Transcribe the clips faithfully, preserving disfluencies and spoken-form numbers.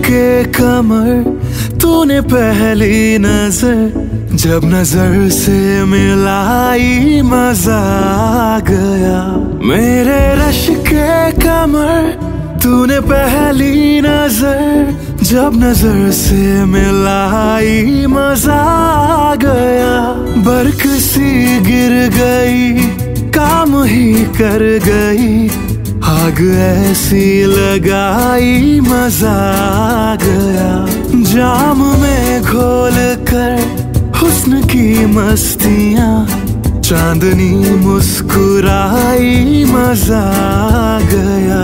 के कमर तूने पहली नजर जब नजर से मिलाई मजा आ गया। मेरे रश के कमर तूने पहली नजर जब नजर से मिलाई मजा आ गया। बरक सी गिर गई काम ही कर गई, आग ऐसी लगाई मजा आ गया। जाम में घोल कर हुस्न की मस्तियाँ, चांदनी मुस्कुराई मजा आ गया।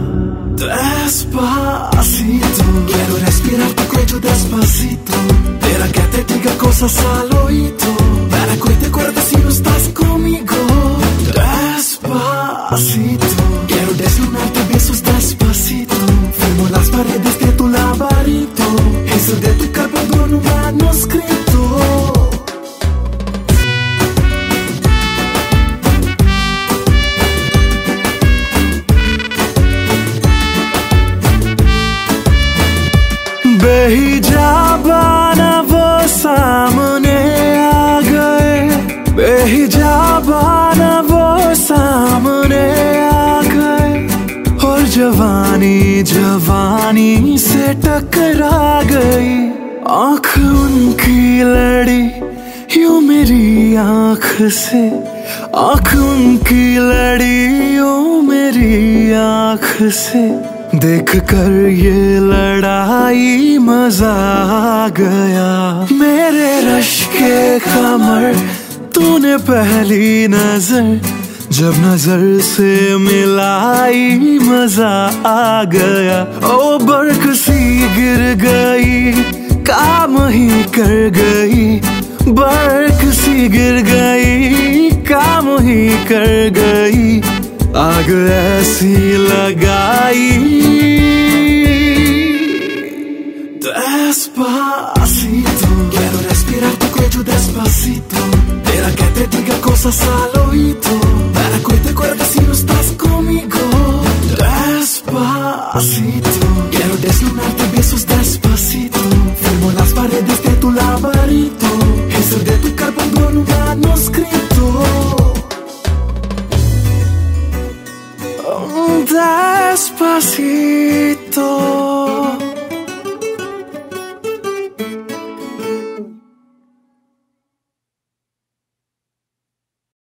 Despacito, quiero respirar tu cuello despacito. Pero que te diga cosas al oído, para que te acuerdes si no estás conmigo. Despacito, quiero desnudarte besos despacito. Firmo las paredes de tu laberinto, eso de tu cuerpo en un manuscrito. बेहिजाबाना वो सामने आ गए, बेहिजाबाना वो सामने आ गए। और जवानी जवानी से टकरा गई, आँख उनकी लड़ी यूं मेरी आँख से, आँख उनकी लड़ी यूं मेरी आँख से। देख कर ये लड़ाई मजा आ गया। मेरे रश के कमर तूने पहली नजर जब नजर से मिलाई मजा आ गया। ओ बरक सी गिर गई काम ही कर गई, बरक सी गिर गई काम ही कर गई, आग ऐसी लगाई। Despacito, quiero respirar tu cuello despacito. Deja que te diga cosas al oído, para que te acuerdes si no estás conmigo. Despacito, quiero desnudarte besos despacito. Firmo las paredes de tu laberinto, eso de tu cuerpo en un manuscrito. Despacito.